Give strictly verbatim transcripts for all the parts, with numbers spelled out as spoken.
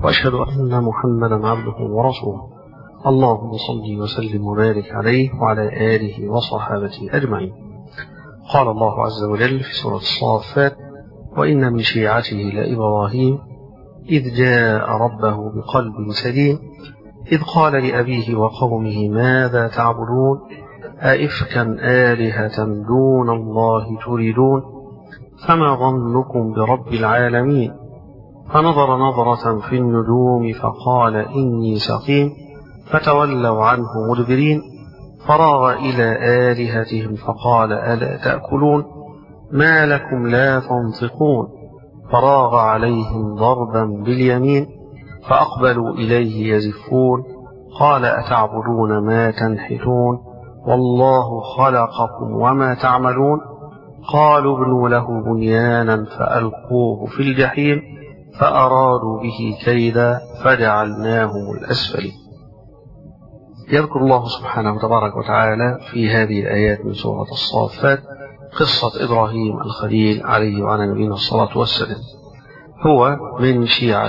وأشهد أن محمدا عبده ورسوله. اللهم صل وسلم وبارك عليه وعلى آله وصحابته أجمعين. قال الله عز وجل في سورة الصافات: وإن من شيعته لإبراهيم إذ جاء ربه بقلب سليم إذ قال لأبيه وقومه ماذا تعبدون أئفكا آلهة دون الله تريدون فما ظنكم برب العالمين فنظر نظرة في النجوم فقال إني سقيم فتولوا عنه مدبرين فراغ إلى آلهتهم فقال ألا تأكلون ما لكم لا تنطقون فراغ عليهم ضربا باليمين فأقبلوا إليه يزفون قال أتعبدون ما تنحتون والله خلقكم وما تعملون قالوا ابنوا له بنيانا فألقوه في الجحيم فأرادوا به كيدا فجعلناهم الأسفلين. يذكر الله سبحانه تبارك وتعالى في هذه الآيات من سورة الصافات قصة إبراهيم الخليل عليه وعلى نبينا الصلاة والسلام. هو من شيعة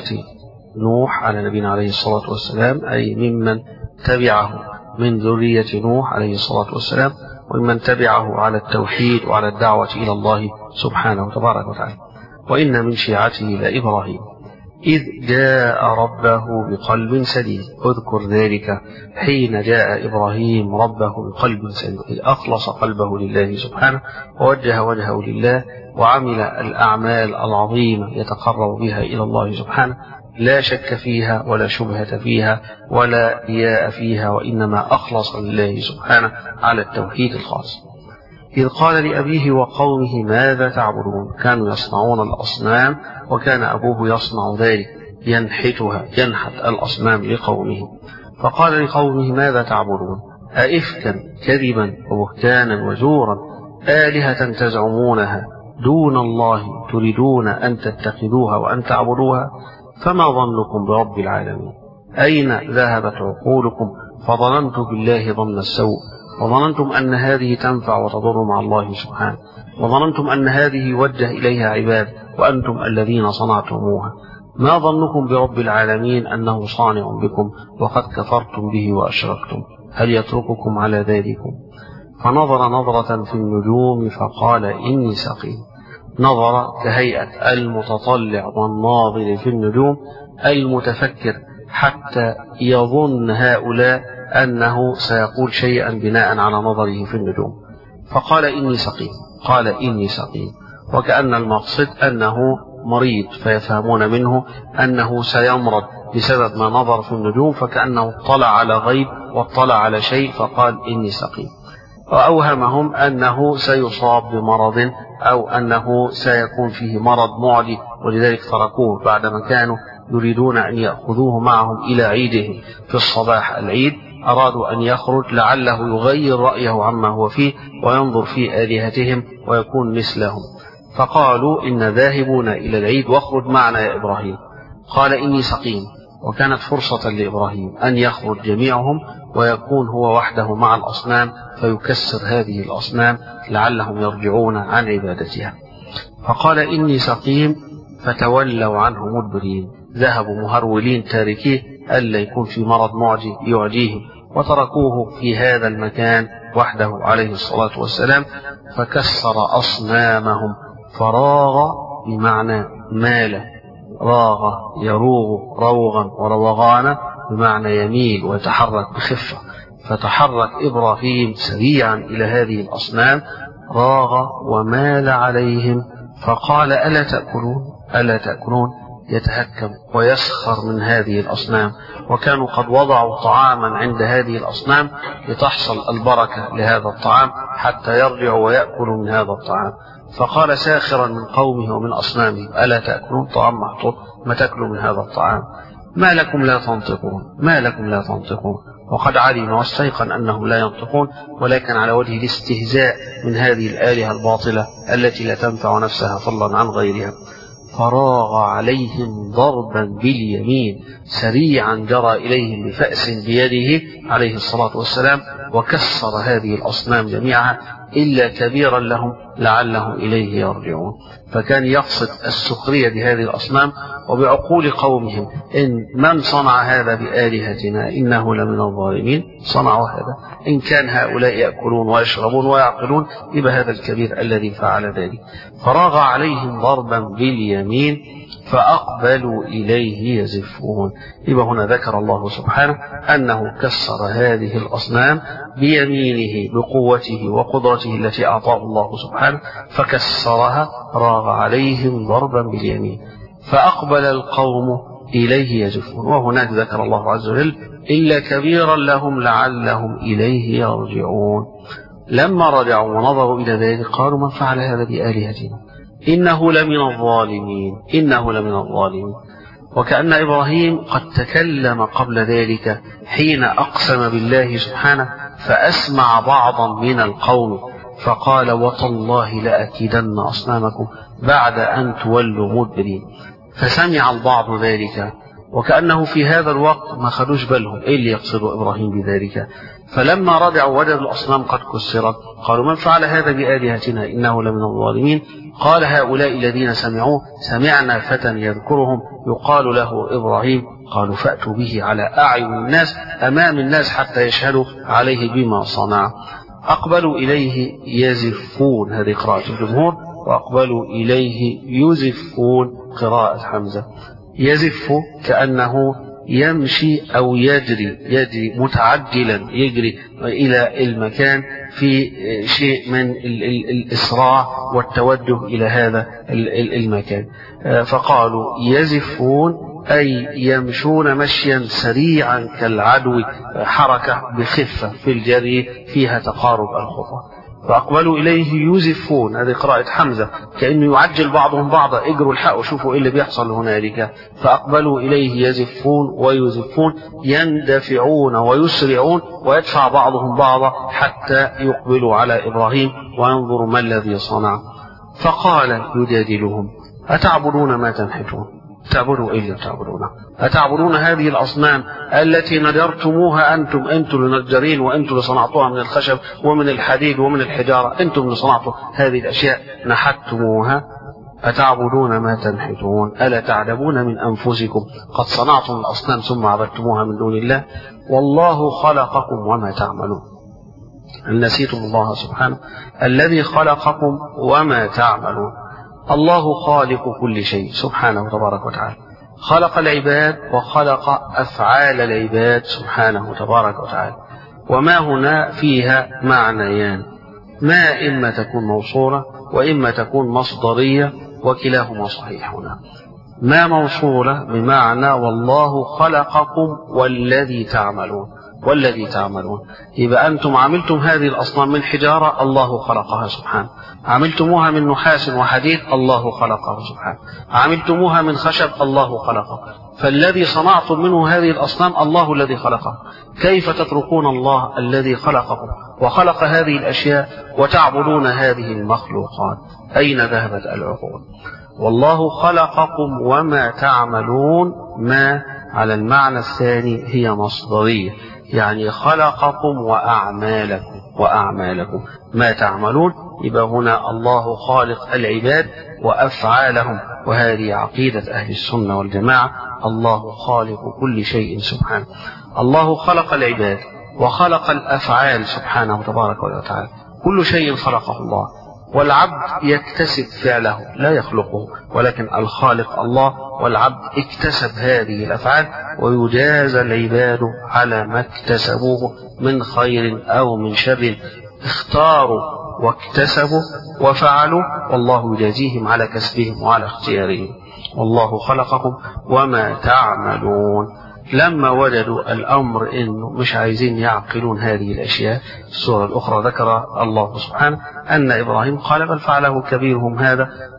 نوح على نبينا عليه الصلاة والسلام، أي ممن تبعه من ذرية نوح عليه الصلاة والسلام، ومن تبعه على التوحيد وعلى الدعوة إلى الله سبحانه تبارك وتعالى. وإن من شيعته لإبراهيم إذ جاء ربه بقلب سليم. اذكر ذلك حين جاء إبراهيم ربه بقلب سليم، إذ أخلص قلبه لله سبحانه ووجه وجهه لله وعمل الأعمال العظيمة يتقرب بها إلى الله سبحانه، لا شك فيها ولا شبهة فيها ولا رياء فيها، وإنما أخلص لله سبحانه على التوحيد الخاص. إذ قال لأبيه وقومه ماذا تعبدون. كانوا يصنعون الأصنام وكان أبوه يصنع ذلك، ينحتها ينحت الأصنام لقومه. فقال لقومه ماذا تعبدون أئفكا كذبا وبهتانا وزورا آلهة تزعمونها دون الله تريدون أن تتخذوها وأن تعبدوها فما ظنكم برب العالمين أين ذهبت عقولكم فظننتم بالله ظن السوء وظننتم أن هذه تنفع وتضر مع الله سبحانه وظننتم أن هذه يوجه إليها عباد وأنتم الذين صنعتموها. ما ظنكم برب العالمين أنه صانع بكم وقد كفرتم به وأشركتم هل يترككم على ذلكم. فنظر نظرة في النجوم فقال إني سقيم. نظر كهيئة المتطلع والناظر في النجوم المتفكر حتى يظن هؤلاء أنه سيقول شيئا بناء على نظره في النجوم. فقال إني سقيم. قال إني سقيم وكأن المقصد أنه مريض، فيفهمون منه أنه سيمرض بسبب ما نظر في النجوم، فكأنه اطلع على غيب واطلع على شيء فقال إني سقيم. وأوهمهم أنه سيصاب بمرض أو أنه سيكون فيه مرض معدي، ولذلك تركوه بعدما كانوا يريدون أن يأخذوه معهم إلى عيدهم في الصباح العيد. أرادوا أن يخرج لعله يغير رأيه عما هو فيه وينظر في آلهتهم ويكون مثلهم. فقالوا إن ذاهبون إلى العيد واخرج معنا يا إبراهيم. قال إني سقيم. وكانت فرصة لإبراهيم أن يخرج جميعهم ويكون هو وحده مع الأصنام فيكسر هذه الأصنام لعلهم يرجعون عن عبادتها. فقال إني سقيم فتولوا عنه مدبرين. ذهبوا مهرولين تاركيه ألا يكون في مرض معدي يعديهم، وتركوه في هذا المكان وحده عليه الصلاة والسلام فكسر أصنامهم. فراغ بمعنى مال، راغ يروغ روغا وروغانا بمعنى يميل ويتحرك بخفة. فتحرك إبراهيم سريعا إلى هذه الأصنام، راغ ومال عليهم فقال ألا تأكلون ألا تأكلون يتهكم ويسخر من هذه الأصنام. وكانوا قد وضعوا طعاما عند هذه الأصنام لتحصل البركة لهذا الطعام حتى يرجعوا ويأكلوا من هذا الطعام. فقال ساخرا من قومه ومن أصنامه ألا تأكلون، طعام محطوط ما تأكلوا من هذا الطعام. ما لكم لا تنطقون ما لكم لا تنطقون. وقد علم واستيقن أنهم لا ينطقون، ولكن على وجه الاستهزاء من هذه الآلهة الباطلة التي لا تنفع نفسها فضلا عن غيرها. فراغ عليهم ضربا باليمين، سريعا جرى إليهم بفأس بيده عليه الصلاة والسلام وكسر هذه الأصنام جميعها إلا كبيرا لهم لعلهم إليه يرجعون. فكان يقصد السخرية بهذه الأصنام وبعقول قومهم، إن من صنع هذا بآلهتنا إنه لمن الظالمين. صنعوا هذا، إن كان هؤلاء يأكلون ويشربون ويعقلون يبقى هذا الكبير الذي فعل ذلك. فراغ عليهم ضربا باليمين فأقبلوا إليه يزفون. يبقى هنا ذكر الله سبحانه أنه كسر هذه الأصنام بيمينه بقوته وقدرته التي أعطاه الله سبحانه، فكسرها، راغ عليهم ضربا باليمين فأقبل القوم إليه يزفون. وهناك ذكر الله عز وجل إلا كبيرا لهم لعلهم إليه يرجعون. لما رجعوا ونظروا إلى ذلك قالوا من فعل هذا بآلهتنا إنه لمن الظالمين إنه لمن الظالمين. وكأن إبراهيم قد تكلم قبل ذلك حين أقسم بالله سبحانه فأسمع بعضا من القوم فقال وتالله لأكيدن أصنامكم بعد أن تولوا مدبرين. فسمع البعض ذلك وكأنه في هذا الوقت ما خدوش بالهم إيه اللي يقصده إبراهيم بذلك. فلما رجعوا وجدوا الأصنام قد كسرت قالوا من فعل هذا بآلهتنا إنه لمن الظالمين. قال هؤلاء الذين سمعوه سمعنا فتى يذكرهم يقال له إبراهيم. قالوا فأتوا به على أعين الناس أمام الناس حتى يشهدوا عليه بما صنع. أقبلوا إليه يزفون، هذه قراءة الجمهور، وأقبلوا إليه يزفون قراءة حمزة. يزف كأنه يمشي أو يجري يجري متعجلا يجري إلى المكان في شيء من الإسراع والتوجه إلى هذا المكان. فقالوا يزفون أي يمشون مشيا سريعا كالعدو، حركة بخفة في الجري فيها تقارب الخطى. فأقبلوا إليه يزفون، هذه قراءة حمزة، كأنه يعجل بعضهم بعضا اجروا الحق وشوفوا إيه اللي بيحصل هنالك. فأقبلوا إليه يزفون ويزفون يندفعون ويسرعون ويدفع بعضهم بعضا حتى يقبلوا على إبراهيم وينظروا ما الذي صنع. فقال يجادلهم أتعبدون ما تنحتون؟ تعبدوا إيه اللي تعبدونه؟ أتعبدون هذه الأصنام التي نجرتموها أنتم أنتم النجارين وأنتم اللي صنعتوها من الخشب ومن الحديد ومن الحجارة، أنتم اللي صنعتوا هذه الأشياء نحتموها. أتعبدون ما تنحتون ألا تعلمون من أنفسكم قد صنعتم الأصنام ثم عبدتموها من دون الله والله خلقكم وما تعملون. هل نسيتم الله سبحانه الذي خلقكم وما تعملون؟ الله خالق كل شيء سبحانه تبارك وتعالى، خلق العباد وخلق أفعال العباد سبحانه تبارك وتعالى. وما هنا فيها معنيان، ما إما تكون موصولة وإما تكون مصدرية وكلاهما صحيح. هنا ما موصولة بمعنى والله خلقكم والذي تعملون والذي تعملون، يبقى أنتم عملتم هذه الأصنام من حجارة الله خلقها سبحانه، عملتموها من نحاس وحديد الله خلقه سبحانه، عملتموها من خشب الله خلقه. فالذي صنعتم منه هذه الأصنام الله الذي خلقه. كيف تتركون الله الذي خلقكم وخلق هذه الأشياء وتعبدون هذه المخلوقات؟ أين ذهبت العقول؟ والله خلقكم وما تعملون، ما على المعنى الثاني هي مصدرية، يعني خلقكم وأعمالكم وأعمالكم ما تعملون. يبقى هنا الله خالق العباد وأفعالهم، وهذه عقيدة أهل السنة والجماعة، الله خالق كل شيء سبحانه. الله خلق العباد وخلق الأفعال سبحانه تبارك وتعالى، كل شيء خلقه الله، والعبد يكتسب فعله لا يخلقه، ولكن الخالق الله، والعبد اكتسب هذه الأفعال ويجازى العباد على ما اكتسبوه من خير أو من شر، اختاروا واكتسبوا وفعلوا والله يجازيهم على كسبهم وعلى اختيارهم. والله خلقكم وما تعملون. لما وجدوا الأمر إنه مش عايزين يعقلون هذه الأشياء، السورة الأخرى ذكر الله سبحانه أن إبراهيم قال بل فعله كبيرهم هذا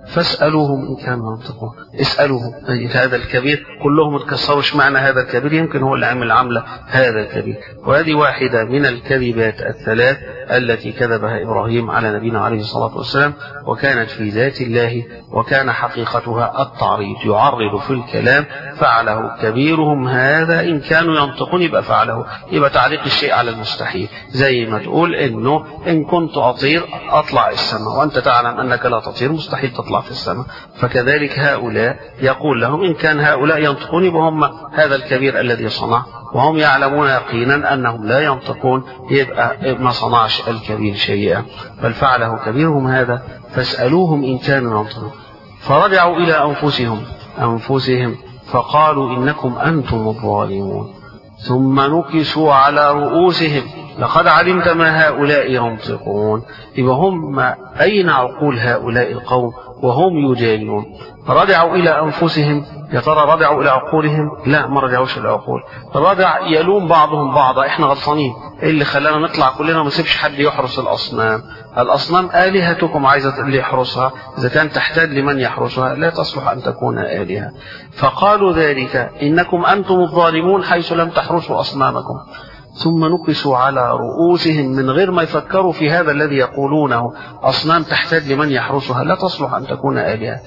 فاسألوهم إن كانوا ينطقون. اسألوهم هذا الكبير كلهم اتكسروا، اشمعنى هذا الكبير؟ يمكن هو اللي عمل عملة هذا الكبير. وهذه واحدة من الكذبات الثلاث التي كذبها إبراهيم على نبينا عليه الصلاة والسلام، وكانت في ذات الله، وكان حقيقتها التعريض، يعرض في الكلام. فعله كبيرهم هذا إن كانوا ينطقون، يبقى فعله، يبقى تعليق الشيء على المستحيل. زي ما تقول إنه إن كنت أطير أطلع السماء، وأنت تعلم أنك لا تطير، مستحيل تطلع في السماء. فكذلك هؤلاء يقول لهم إن كان هؤلاء ينطقون يبقى هم هذا الكبير الذي صنع، وهم يعلمون يقينا أنهم لا ينطقون، يبقى ما صنعش الكبير شيئا، بل فعله كبيرهم هذا فاسألوهم إن كانوا ينطقون. فرجعوا إلى أنفسهم أنفسهم فقالوا إنكم أنتم الظالمون، ثم نكسوا على رؤوسهم لقد علمت ما هؤلاء ينطقون. يبقى هم أين عقول هؤلاء القوم وهم يجادلون؟ رجعوا إلى أنفسهم. يا ترى رجعوا إلى عقولهم؟ لا، ما رجعوش إلى عقول. رجع يلوم بعضهم بعضا، إحنا غلطانين، إيه اللي خلانا نطلع كلنا ما نسيبش حد يحرس الأصنام؟ الأصنام آلهتكم، عايزة اللي يحرسها، إذا كان تحتاج لمن يحرسها لا تصلح أن تكون آلهة. فقالوا ذلك إنكم أنتم الظالمون حيث لم تحرسوا أصنامكم. ثم نكسوا على رؤوسهم، من غير ما يفكروا في هذا الذي يقولونه، أصنام تحتاج لمن يحرسها لا تصلح أن تكون آلهة.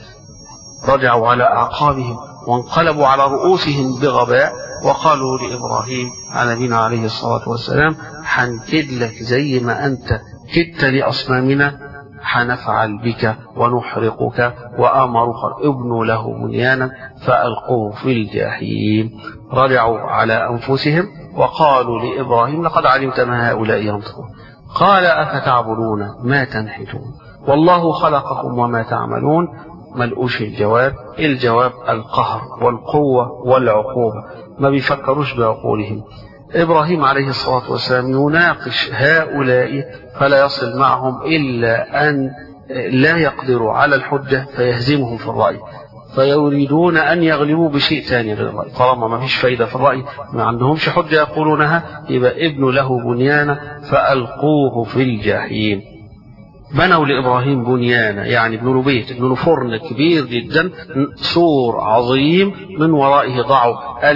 رجعوا على أعقابهم وانقلبوا على رؤوسهم بغباء، وقالوا لإبراهيم على نبينا عليه الصلاة والسلام حنكد لك زي ما أنت كدت لأصنامنا، حنفعل بك ونحرقك. وآمروا ابنوا له بنيانا فألقوه في الجحيم. رجعوا على أنفسهم وقالوا لإبراهيم لقد علمت ما هؤلاء ينطقون. قال أفتعبدون ما تنحتون والله خلقكم وما تعملون. ملقوش الجواب، الجواب القهر والقوة والعقوبة، ما بيفكروش بعقولهم. إبراهيم عليه الصلاة والسلام يناقش هؤلاء فلا يصل معهم إلا أن لا يقدروا على الحجة فيهزمهم في الرأي، فيريدون أن يغلبوا بشيء ثاني غير الرأي. طالما ما فيش فايدة في الرأي، ما عندهمش حجة يقولونها، يبقى ابن له بنيانا فألقوه في الجحيم. بنوا لإبراهيم بنيانا، يعني ابنوا بيت، ابنوا فرن كبير جدا، سور عظيم، من ورائه ضعوا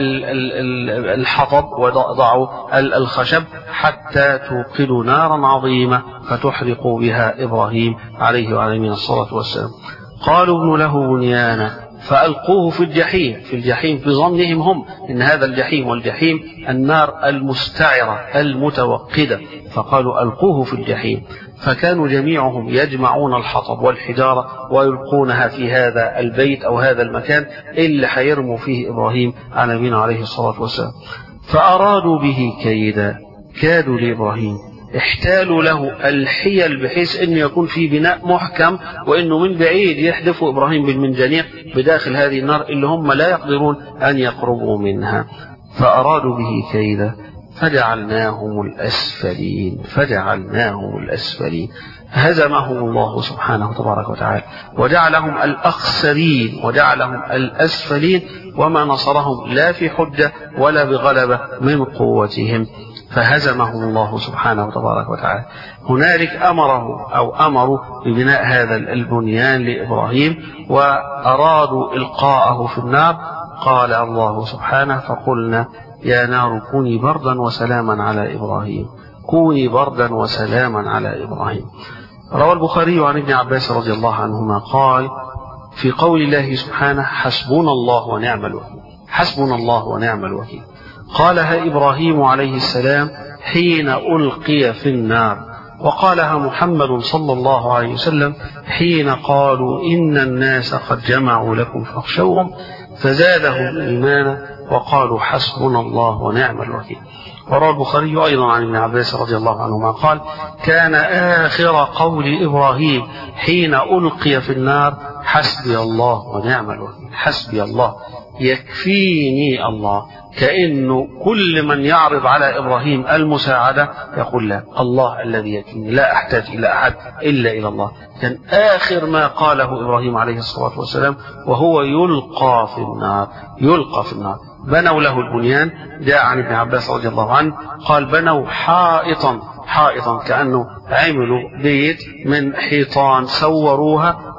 الحطب وضعوا الخشب حتى توقدوا نارا عظيمة فتحرقوا بها إبراهيم عليه وعلى نبينا الصلاة والسلام. قالوا ابنوا له بنيانا فألقوه في الجحيم. في الجحيم في ظنهم هم إن هذا الجحيم، والجحيم النار المستعرة المتوقدة، فقالوا ألقوه في الجحيم. فكانوا جميعهم يجمعون الحطب والحجارة ويلقونها في هذا البيت أو هذا المكان اللي حيرموا فيه إبراهيم على نبينا عليه الصلاة والسلام. فأرادوا به كيدا كادوا لإبراهيم، احتالوا له الحيل بحيث أنه يكون في بناء محكم، وأنه من بعيد يحدفوا إبراهيم بالمنجنيق بداخل هذه النار اللي هم لا يقدرون أن يقربوا منها. فأرادوا به كيدا فجعلناهم الأسفلين فجعلناهم الأسفلين هزمهم الله سبحانه تبارك وتعالى وجعلهم الأخسرين وجعلهم الأسفلين، وما نصرهم لا في حجة ولا بغلبة من قوتهم، فهزمهم الله سبحانه تبارك وتعالى. هنالك أمره أو أمروا ببناء هذا البنيان لإبراهيم وأرادوا إلقاءه في النار. قال الله سبحانه فقلنا يا نار كوني بردا وسلاما على إبراهيم كوني بردا وسلاما على إبراهيم. روى البخاري عن ابن عباس رضي الله عنهما قال في قول الله سبحانه حسبنا الله ونعم الوكيل حسبنا الله ونعم الوكيل قالها إبراهيم عليه السلام حين ألقي في النار، وقالها محمد صلى الله عليه وسلم حين قالوا إن الناس قد جمعوا لكم فاخشوهم فزادهم إيمانا وقالوا حسبنا الله ونعم الوكيل. وروى البخاري أيضا عن ابن عباس رضي الله عنهما قال كان آخر قول إبراهيم حين ألقي في النار حسبي الله ونعم الوكيل حسبي الله يكفيني الله، كأنه كل من يعرض على إبراهيم المساعدة يقول لا، الله الذي يكفيني لا أحتاج إلى أحد إلا إلى الله. كان آخر ما قاله إبراهيم عليه الصلاة والسلام وهو يلقى في النار يلقى في النار. بنوا له البنيان، جاء عن ابن عباس رضي الله عنه قال بنوا حائطا حائطا كأنه عملوا بيت من حيطان سوروها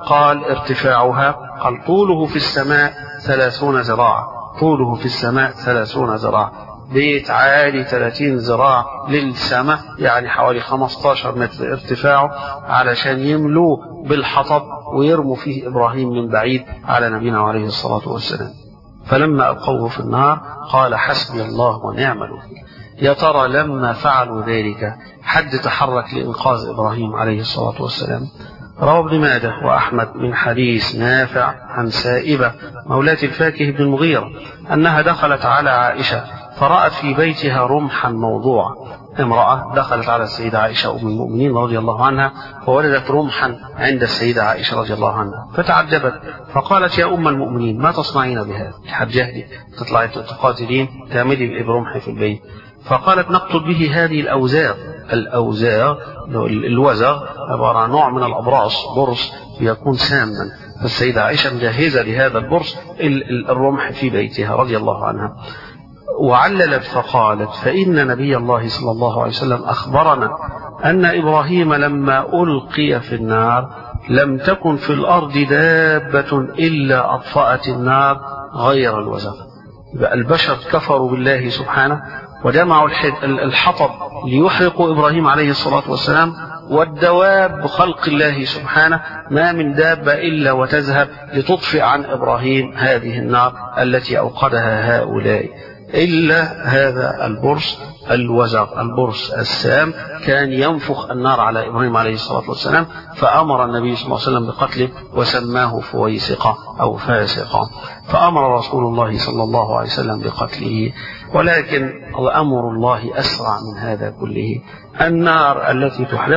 قال ارتفاعها، قال طوله في السماء ثلاثون ذراعا، طوله في السماء ثلاثون ذراعا، بيت عالي ثلاثين ذراع للسماء، يعني حوالي خمستاشر متر ارتفاعه، علشان يملوه بالحطب ويرموا فيه إبراهيم من بعيد على نبينا عليه الصلاة والسلام. فلما ألقوه في النار قال حسبي الله ونعم الوكيل. يا ترى لما فعلوا ذلك حد تحرك لإنقاذ إبراهيم عليه الصلاة والسلام؟ روى ابن ماجه وأحمد من حديث نافع عن سائبة مولاة الفاكه بن المغيرة أنها دخلت على عائشة فرأت في بيتها رمحا موضوعا. امرأة دخلت على السيدة عائشة أم المؤمنين رضي الله عنها فوجدت رمحا عند السيدة عائشة رضي الله عنها فتعجبت، فقالت يا أم المؤمنين ما تصنعين بهذا؟ حجهدي تطلعي تقاتلين تعملي برمح في البيت؟ فقالت نقتل به هذه الأوزاغ. الأوزاغ الوزغ عبارة عن نوع من الأبراص، برص يكون ساما، فالسيدة عائشة مجهزة لهذا البرص الرمح في بيتها رضي الله عنها. وعللت فقالت فإن نبي الله صلى الله عليه وسلم أخبرنا أن إبراهيم لما ألقي في النار لم تكن في الأرض دابة إلا أطفأت النار غير الوزغ. البشر كفروا بالله سبحانه وجمعوا الحطب ليحرقوا إبراهيم عليه الصلاة والسلام، والدواب خلق الله سبحانه ما من دابة إلا وتذهب لتطفئ عن إبراهيم هذه النار التي أوقدها هؤلاء، إلا هذا البرص الوزغ البرص السام كان ينفخ النار على إبراهيم عليه الصلاة والسلام، فأمر النبي صلى الله عليه وسلم بقتله وسماه فويسقة أو فاسقة، فأمر رسول الله صلى الله عليه وسلم بقتله. ولكن أمر الله أسرع من هذا كله. النار التي تحرق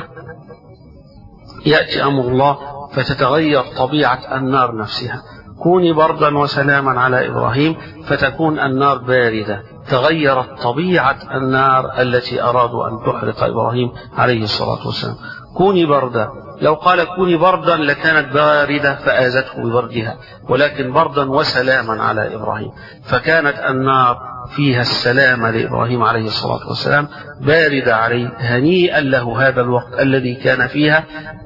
يأتي أمر الله فتتغير طبيعة النار نفسها، كوني بردا وسلاما على إبراهيم فتكون النار باردة، تغيرت طبيعة النار التي أرادوا أن تحرق إبراهيم عليه الصلاة والسلام. كوني بردا، لو قال كوني بردا لكانت باردة فآذته ببردها، ولكن بردا وسلاما على إبراهيم، فكانت النار فيها السلام لإبراهيم عليه الصلاة والسلام باردة عليه، هنيئا له هذا الوقت الذي كان فيها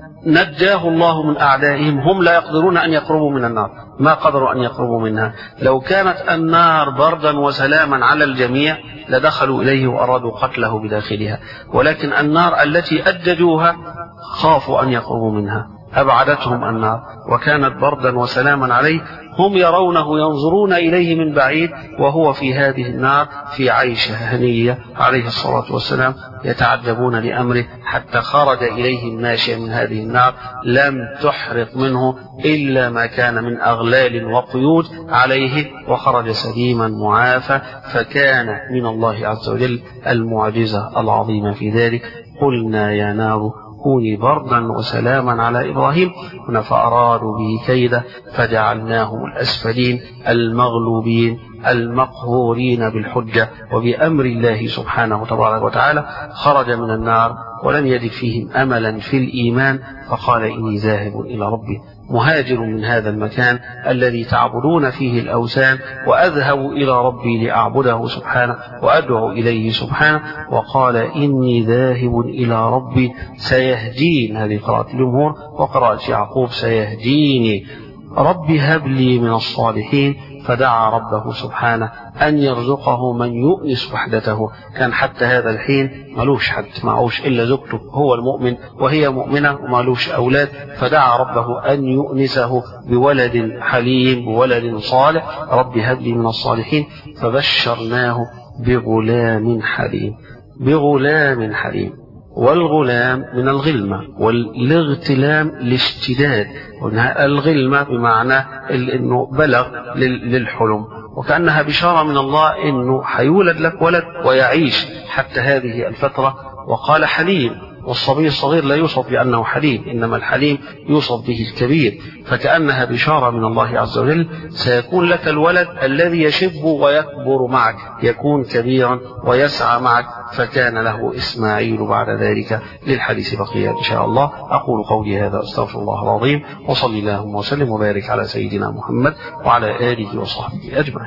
نجاه الله من أعدائهم، هم لا يقدرون أن يقربوا من النار، ما قدروا أن يقربوا منها. لو كانت النار بردا وسلاما على الجميع لدخلوا إليه وأرادوا قتله بداخلها، ولكن النار التي أججوها خافوا أن يقربوا منها، أبعدتهم النار وكانت بردا وسلاما عليه، هم يرونه ينظرون إليه من بعيد وهو في هذه النار في عيشة هنية عليه الصلاة والسلام، يتعجبون لأمره حتى خرج إليهم ماشيا من هذه النار لم تحرق منه إلا ما كان من أغلال وقيود عليه، وخرج سليما معافى، فكان من الله عز وجل المعجزة العظيمة في ذلك. قلنا يا نار كوني بردا وسلاما على إبراهيم، فأرادوا به كيدا فجعلناهم الأسفلين المغلوبين المقهورين بالحجة وبأمر الله سبحانه تبارك وتعالى. خرج من النار ولم يجد فيهم أملا في الإيمان، فقال إني ذاهب إلى ربي، مهاجر من هذا المكان الذي تعبدون فيه الأوثان، وأذهب إلى ربي لأعبده سبحانه وأدعو إليه سبحانه. وقال إني ذاهب إلى ربي سيهدين، هذه قراءة الجمهور، وقراءة يعقوب سيهديني ربي هب لي من الصالحين، فدعا ربه سبحانه أن يرزقه من يؤنس وحدته. كان حتى هذا الحين ملوش حد، معوش إلا زوجته، هو المؤمن وهي مؤمنة ومالوش أولاد، فدعا ربه أن يؤنسه بولد حليم بولد صالح، ربي هب لي من الصالحين، فبشرناه بغلام حليم، بغلام حليم. والغلام من الغلمة، والاغتلام الاشتداد، الغلمة بمعنى انه بلغ للحلم، وكأنها بشارة من الله انه حيولد لك ولد ويعيش حتى هذه الفترة. وقال حليم، والصبي الصغير لا يوصف بأنه حليم، إنما الحليم يوصف به الكبير، فكأنها بشارة من الله عز وجل سيكون لك الولد الذي يشب ويكبر معك، يكون كبيرا ويسعى معك، فكان له إسماعيل بعد ذلك. للحديث بقية إن شاء الله. أقول قولي هذا أستغفر الله العظيم، وصلي اللهم وسلم وبارك على سيدنا محمد وعلى آله وصحبه أجمعين.